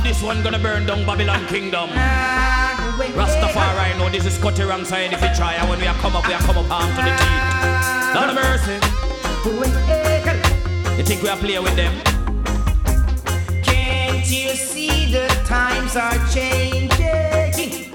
this one gonna burn down Babylon kingdom. Rastafari, know this is cut wrong side if you try. And when we are come up arm to the teeth. Lord of mercy. You think we are playing with them? Can't you see the times are changing?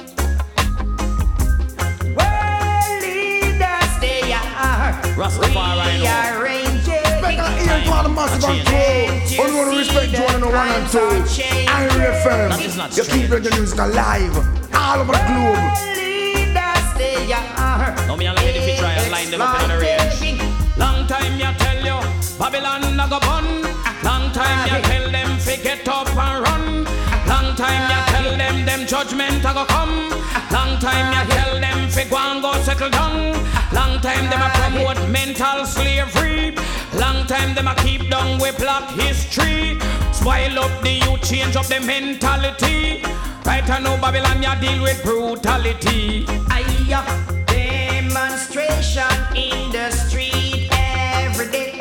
World leaders, they are rearranging. Respect to all the massive and crew. Only want to respect Jordan 1 and 2. Irie FM. You keep bringing music alive all over the globe. World leaders, they are. No, me and like if you try and line them up in the range. Long time you tell you Babylon a go bun. Long time you tell them fi get up and run. Long time you tell them judgment a go come. Long time you tell them fi go and go settle down. Long time them a promote mental slavery. Long time them a keep down with black history. Spoil up the youth, change up the mentality. Right now Babylon ya deal with brutality. Demonstration in the street every day.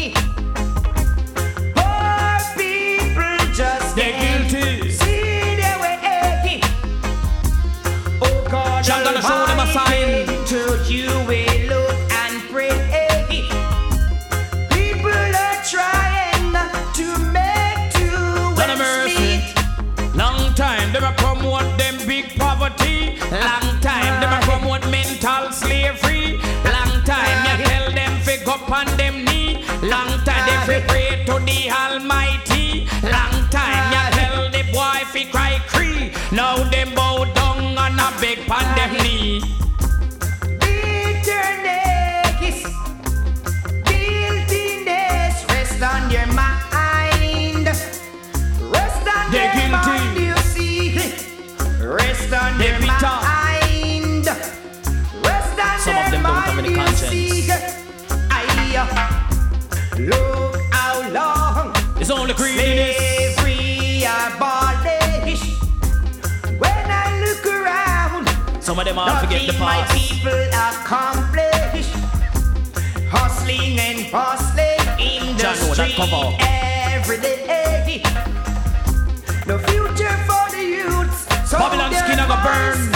Poor people just They're guilty. see their way. Oh God, I'm gonna show them a sign. To you we look and pray. People are trying to make two ends meet. Long time them a promote them big poverty. Long time them a promote mental slavery. Long time you tell them fi go on them knee. Long time they fi pray to the Almighty. Long time you tell the boy fi cry cree. Now them bow down and a beg on them knee. Bitterness, guiltiness, rest on your mind. Rest on They're your guilty. mind, you see. Rest on They're your bitter. mind. Rest on Some your of them don't have mind, any you conscience. see. Look how long It's only greediness. slavery abolished. When I look around, Some of them all forget the nothing my past. people accomplish. Hustling and bustling in the Jah know that street cover. every day. No future for the youths. So Babylon their skin a go burn. voice